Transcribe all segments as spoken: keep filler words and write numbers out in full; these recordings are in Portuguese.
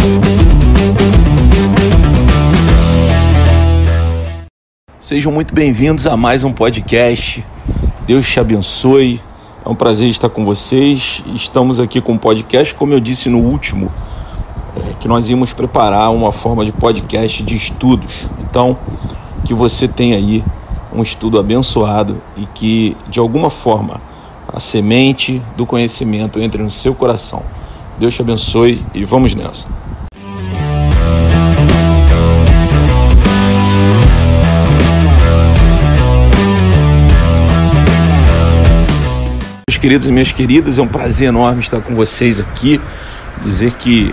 Sejam muito bem-vindos a mais um podcast. Deus te abençoe. É um prazer estar com vocês. Estamos aqui com um podcast, como eu disse no último, é, que nós íamos preparar uma forma de podcast de estudos. Então, que você tenha aí um estudo abençoado e que, de alguma forma, a semente do conhecimento entre no seu coração. Deus te abençoe e vamos nessa. Meus queridos e minhas queridas, é um prazer enorme estar com vocês aqui, dizer que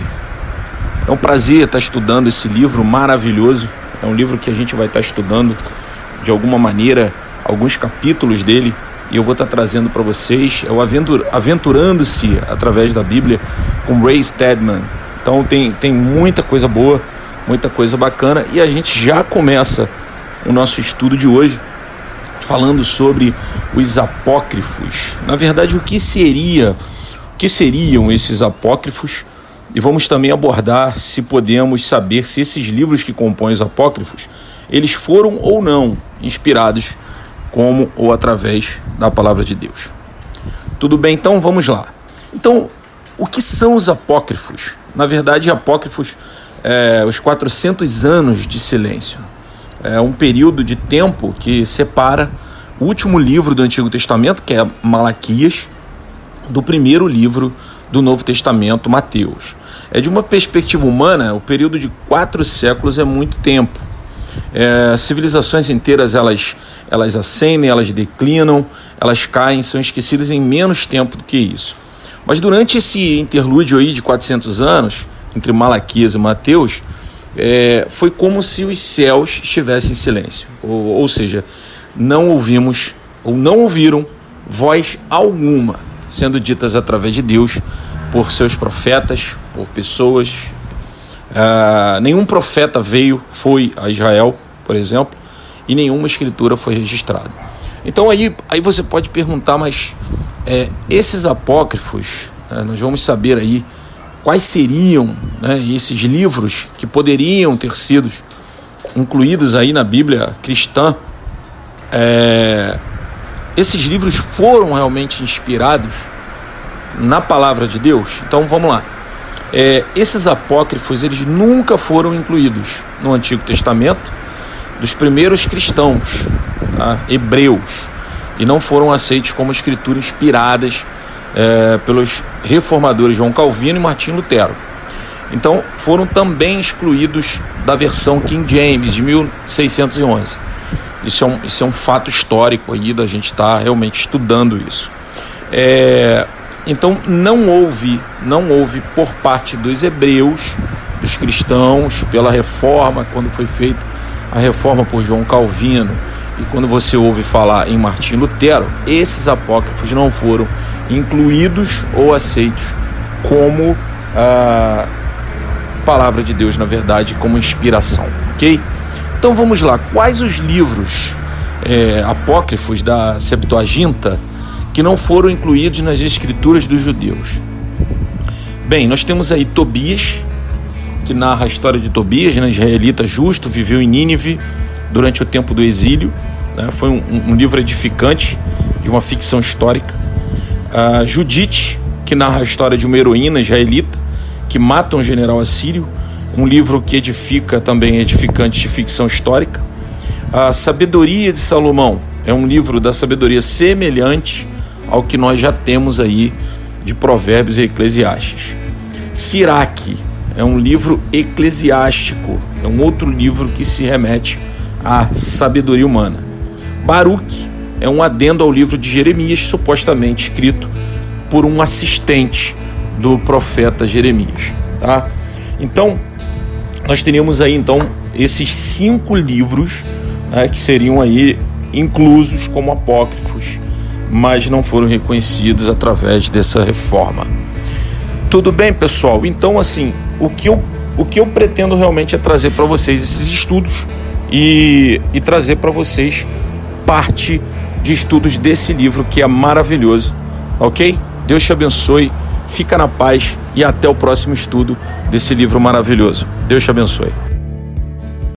é um prazer estar estudando esse livro maravilhoso. É um livro que a gente vai estar estudando de alguma maneira alguns capítulos dele e eu vou estar trazendo para vocês. É o Aventur- Aventurando-se através da Bíblia com Ray Stedman. Então tem, tem muita coisa boa, muita coisa bacana e a gente já começa o nosso estudo de hoje falando sobre os apócrifos. Na verdade, o que seria, o que seriam esses apócrifos? E vamos também abordar se podemos saber se esses livros que compõem os apócrifos, eles foram ou não inspirados como ou através da palavra de Deus. Tudo bem? Então vamos lá. Então, o que são os apócrifos? Na verdade, apócrifos, é, os quatrocentos anos de silêncio. É um período de tempo que separa o último livro do Antigo Testamento, que é Malaquias, do primeiro livro do Novo Testamento, Mateus. É de uma perspectiva humana, o período de quatro séculos é muito tempo. É, civilizações inteiras elas, elas ascendem, elas declinam, elas caem, são esquecidas em menos tempo do que isso. Mas durante esse interlúdio aí de quatrocentos anos, entre Malaquias e Mateus, É, foi como se os céus estivessem em silêncio, ou, ou seja, não ouvimos ou não ouviram voz alguma sendo ditas através de Deus por seus profetas, por pessoas. Ah, nenhum profeta veio, foi a Israel, por exemplo, e nenhuma escritura foi registrada. Então aí, aí você pode perguntar, mas é, esses apócrifos, né, nós vamos saber aí quais seriam, né, esses livros que poderiam ter sido incluídos aí na Bíblia cristã. É, esses livros foram realmente inspirados na palavra de Deus? Então vamos lá. É, esses apócrifos eles nunca foram incluídos no Antigo Testamento dos primeiros cristãos, tá, hebreus, e não foram aceitos como escrituras inspiradas É, pelos reformadores João Calvino e Martim Lutero. Então foram também excluídos da versão King James de mil seiscentos e onze. Isso é um, isso é um fato histórico aí da gente estar tá realmente estudando isso. É, então não houve, não houve por parte dos hebreus, dos cristãos, pela reforma, quando foi feita a reforma por João Calvino e quando você ouve falar em Martim Lutero, esses apócrifos não foram incluídos ou aceitos como a palavra de Deus, na verdade, como inspiração, ok? Então vamos lá, quais os livros é, apócrifos da Septuaginta que não foram incluídos nas escrituras dos judeus? Bem, nós temos aí Tobias, que narra a história de Tobias, né, israelita justo, viveu em Nínive durante o tempo do exílio, né, foi um, um livro edificante de uma ficção histórica. Uh, Judite, que narra a história de uma heroína israelita que mata um general assírio, um livro que edifica também edificante de ficção histórica. A Sabedoria de Salomão é um livro da sabedoria semelhante ao que nós já temos aí de Provérbios e Eclesiastes. Siraque é um livro eclesiástico, é um outro livro que se remete à sabedoria humana. Baruque é um adendo ao livro de Jeremias, supostamente escrito por um assistente do profeta Jeremias, tá? Então, nós teríamos aí então esses cinco livros, né, que seriam aí inclusos como apócrifos, mas não foram reconhecidos através dessa reforma. Tudo bem, pessoal? Então, assim, o que eu, o que eu pretendo realmente é trazer para vocês esses estudos e, e trazer para vocês parte de estudos desse livro que é maravilhoso, ok? Deus te abençoe fica na paz e até o próximo estudo desse livro maravilhoso. Deus te abençoe.